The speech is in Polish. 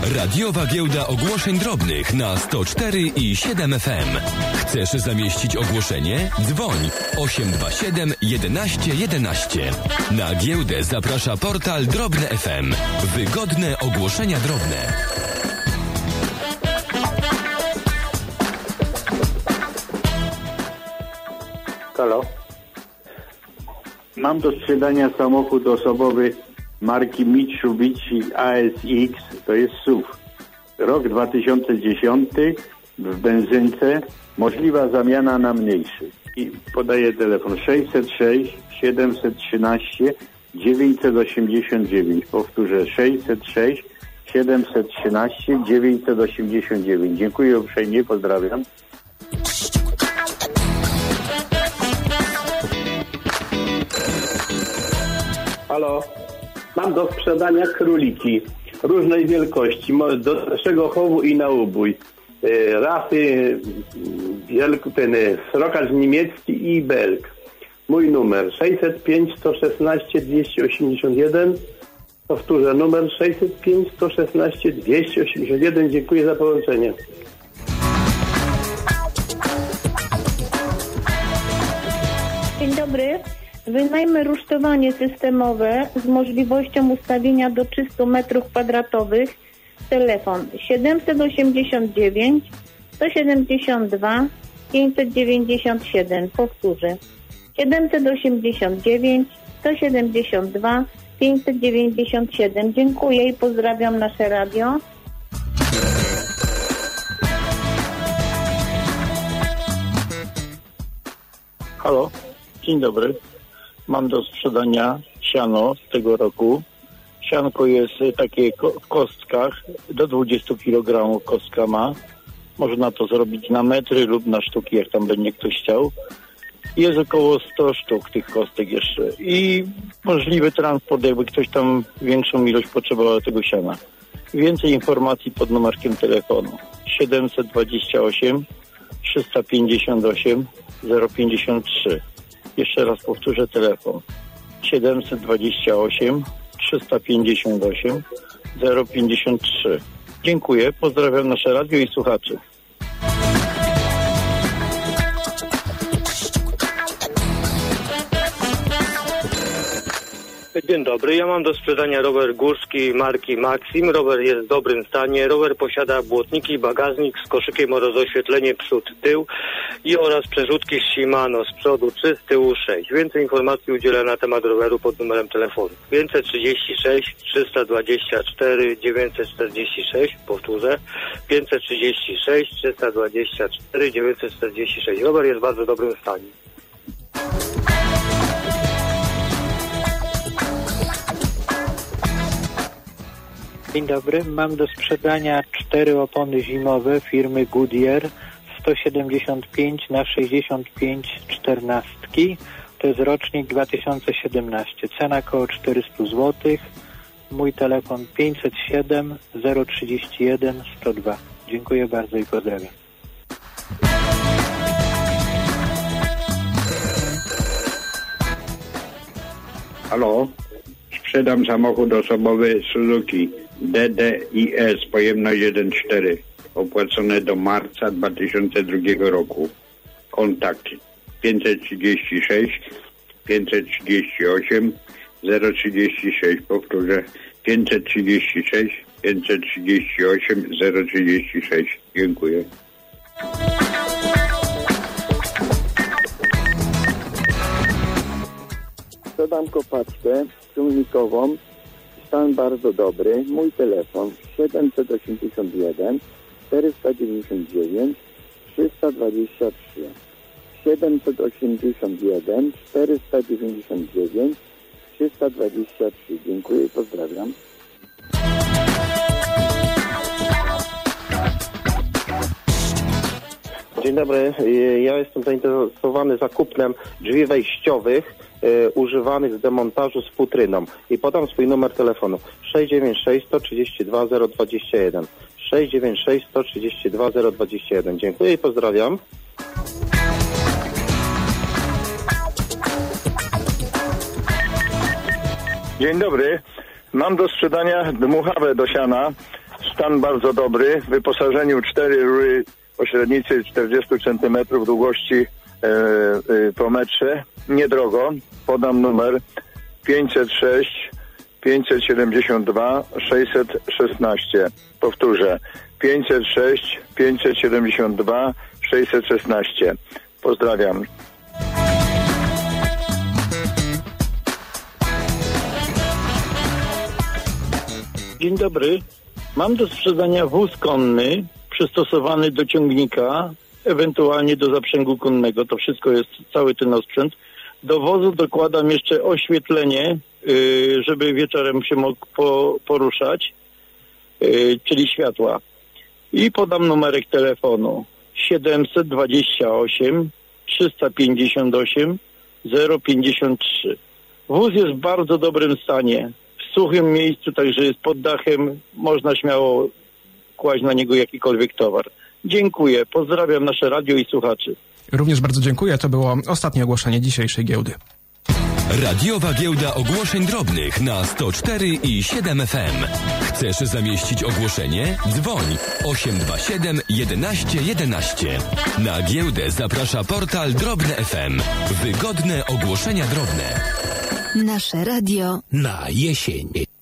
Radiowa giełda ogłoszeń drobnych na 104 i 7 FM. Chcesz zamieścić ogłoszenie? Dzwoń 827 11 11. Na giełdę zaprasza portal Drobne FM. Wygodne ogłoszenia drobne. Halo. Mam do sprzedania samochód osobowy marki Mitsubishi ASX, to jest SUV. Rok 2010, w benzynce, możliwa zamiana na mniejszy. I podaję telefon 606 713 989. Powtórzę 606 713 989. Dziękuję uprzejmie, pozdrawiam. Halo, mam do sprzedania króliki różnej wielkości, do naszego chowu i na ubój. Rasy, srokacz niemiecki i belg. Mój numer 605 116 281. Powtórzę, numer 605 116 281. Dziękuję za połączenie. Dzień dobry. Wynajmę rusztowanie systemowe z możliwością ustawienia do 300 m2. Telefon 789 172 597. Powtórzę. 789 172 597. Dziękuję i pozdrawiam nasze radio. Halo, dzień dobry. Mam do sprzedania siano z tego roku. Sianko jest takie w kostkach, do 20 kg kostka ma. Można to zrobić na metry lub na sztuki, jak tam będzie ktoś chciał. Jest około 100 sztuk tych kostek jeszcze. I możliwy transport, jakby ktoś tam większą ilość potrzebował tego siana. Więcej informacji pod numerkiem telefonu 728 358 053. Jeszcze raz powtórzę telefon 728 358 053. Dziękuję, pozdrawiam nasze radio i słuchaczy. Dzień dobry, ja mam do sprzedania rower górski marki Maxim. Rower jest w dobrym stanie. Rower posiada błotniki, bagażnik z koszykiem oraz oświetlenie przód, tył i oraz przerzutki Shimano z przodu 3, z tyłu 6. Więcej informacji udzielę na temat roweru pod numerem telefonu 536 324 946. Powtórzę 536 324 946. Rower jest w bardzo dobrym stanie. Dzień dobry, mam do sprzedania 4 opony zimowe firmy Goodyear 175 na 65 14. To jest rocznik 2017. Cena około 400 zł. Mój telefon 507 031 102. Dziękuję bardzo i pozdrawiam. Halo, sprzedam samochód osobowy Suzuki DDIS, pojemność 1.4, opłacone do marca 2002 roku. Kontakt 536 538 036, powtórzę 536 538 036. Dziękuję. Sprzedam kopaczkę ciągnikową, stan bardzo dobry. Mój telefon 781 499 323. 781 499 323. Dziękuję i pozdrawiam. Dzień dobry, ja jestem zainteresowany zakupnem drzwi wejściowych używanych z demontażu z futryną i podam swój numer telefonu 696 132 021 696 132 021. Dziękuję i pozdrawiam. Dzień dobry. Mam do sprzedania dmuchawę do siana Stan bardzo dobry. W wyposażeniu 4 rury o średnicy 40 cm, długości po metrze. Niedrogo. Podam numer 506 572 616. Powtórzę. 506 572 616. Pozdrawiam. Dzień dobry. Mam do sprzedania wóz konny przystosowany do ciągnika, ewentualnie do zaprzęgu konnego. To wszystko jest, cały ten osprzęt. Do wozu dokładam jeszcze oświetlenie, żeby wieczorem się mógł poruszać, czyli światła. I podam numerek telefonu 728 358 053. Wóz jest w bardzo dobrym stanie. W suchym miejscu, także jest pod dachem. Można śmiało kłaść na niego jakikolwiek towar. Dziękuję. Pozdrawiam nasze radio i słuchaczy. Również bardzo dziękuję. To było ostatnie ogłoszenie dzisiejszej giełdy. Radiowa giełda ogłoszeń drobnych na 104,7 FM. Chcesz zamieścić ogłoszenie? Dzwoń 827 11 11. Na giełdę zaprasza portal Drobne FM. Wygodne ogłoszenia drobne. Nasze radio Na jesień.